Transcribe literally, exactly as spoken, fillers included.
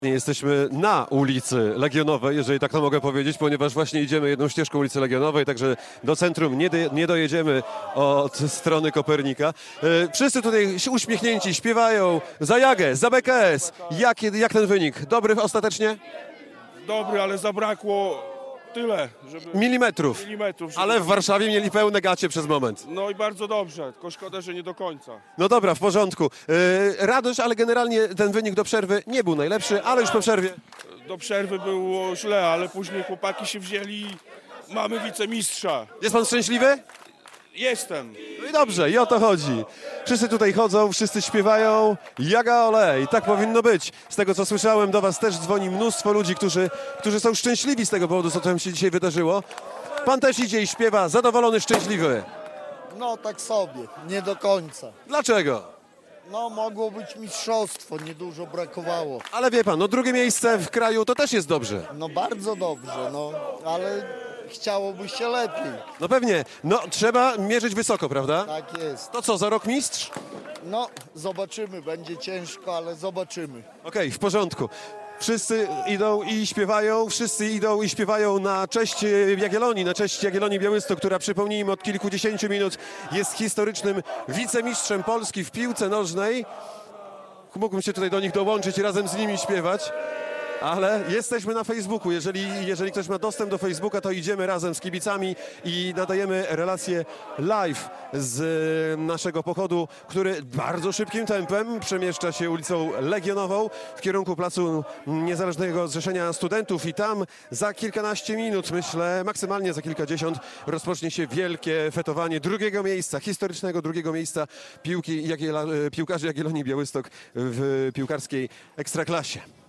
Jesteśmy na ulicy Legionowej, jeżeli tak to mogę powiedzieć, ponieważ właśnie idziemy jedną ścieżką ulicy Legionowej, także do centrum nie, do, nie dojedziemy od strony Kopernika. E, wszyscy tutaj uśmiechnięci, śpiewają za Jagę, za B K S. Jak, jak ten wynik? Dobry ostatecznie? Dobry, ale zabrakło tyle, żeby... Milimetrów. milimetrów żeby... Ale w Warszawie mieli pełne gacie przez moment. No i bardzo dobrze, tylko szkoda, że nie do końca. No dobra, w porządku. E, radość, ale generalnie ten wynik do przerwy nie był najlepszy, ale już po przerwie... Do przerwy było źle, ale później chłopaki się wzięli i mamy wicemistrza. Jest pan szczęśliwy? Jestem. No i dobrze, i o to chodzi. Wszyscy tutaj chodzą, wszyscy śpiewają Jaga ole i tak powinno być. Z tego co słyszałem, do was też dzwoni mnóstwo ludzi, którzy, którzy są szczęśliwi z tego powodu, co tam się dzisiaj wydarzyło. Pan też idzie i śpiewa, zadowolony, szczęśliwy. No tak sobie, nie do końca. Dlaczego? No mogło być mistrzostwo, niedużo brakowało. Ale wie pan, no drugie miejsce w kraju to też jest dobrze. No bardzo dobrze, no ale chciałoby się lepiej. No pewnie, no trzeba mierzyć wysoko, prawda? Tak jest. To co, za rok mistrz? No zobaczymy, będzie ciężko, ale zobaczymy. Okej, w porządku. Wszyscy idą i śpiewają, wszyscy idą i śpiewają na cześć Jagiellonii, na cześć Jagiellonii Białystok, która, przypomnijmy, od kilkudziesięciu minut jest historycznym wicemistrzem Polski w piłce nożnej. Mógłbym się tutaj do nich dołączyć i razem z nimi śpiewać, ale jesteśmy na Facebooku. Jeżeli, jeżeli ktoś ma dostęp do Facebooka, to idziemy razem z kibicami i nadajemy relację live z naszego pochodu, który bardzo szybkim tempem przemieszcza się ulicą Legionową w kierunku Placu Niezależnego Zrzeszenia Studentów i tam za kilkanaście minut, myślę, maksymalnie za kilkadziesiąt, rozpocznie się wielkie fetowanie drugiego miejsca, historycznego drugiego miejsca piłki Jagiela, piłkarzy Jagiellonii Białystok w piłkarskiej ekstraklasie.